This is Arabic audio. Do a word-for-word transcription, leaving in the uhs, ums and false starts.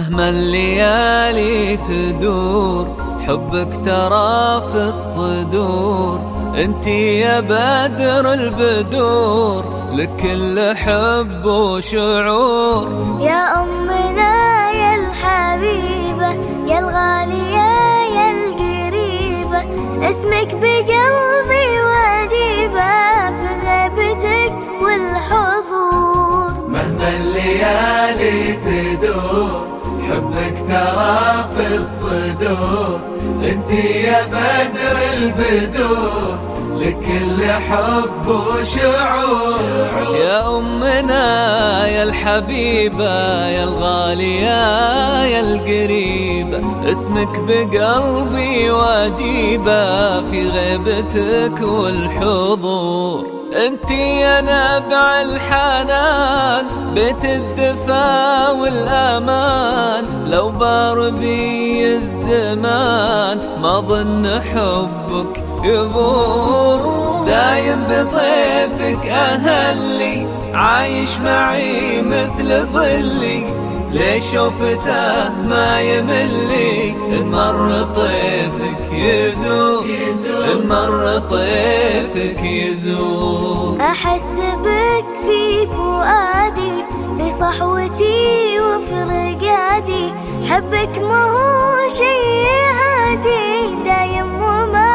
مهما الليالي تدور حبك ترى في الصدور. انتي يا بدر البدور لكل حب وشعور. يا أمنا يا الحبيبة يا الغالية يا القريبة، اسمك بقلبي واجيبة في غيبتك والحضور. مهما الليالي تدور حبك ترى في الصدور. انتي يا بدر البدور لكل حب وشعور. يا أمنا يا الحبيبة يا الغالية يا القريبة، اسمك بقلبي واجيبة في غيبتك والحضور. انتي يا نبع الحنان بيت الدفا والأمان، لو بار بي الزمان ما ظن حبك يبور. دايم بطيفك أهلي عايش معي مثل ظلي، ليش شوفته ما يملي إن مر طيفك يزور. إن مر طيفك يزور. أحس بك في فؤادي في صحوتي وفي رقادي، حبك ما هو شي عادي دايم وما